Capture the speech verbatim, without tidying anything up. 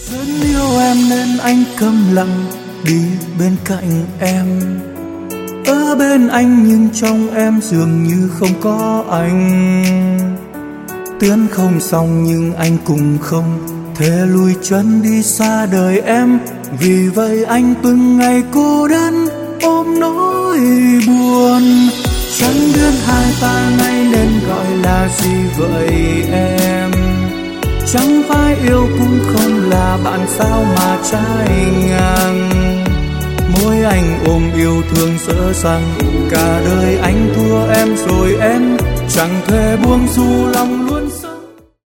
Rất yêu em nên anh câm lặng đi bên cạnh em, ở bên anh nhưng trong em dường như không có anh. Tiến không xong nhưng anh cũng không thể lùi chân đi xa đời em, vì vậy anh từng ngày cô đơn ôm nỗi buồn. Chẳng biết hai ta nay nên gọi là gì vậy em, chẳng phải yêu cũng không là bạn sao mà trái ngang. Môi anh ôm yêu thương sợ rằng cả đời anh thua em rồi em chẳng thể buông dù lòng luôn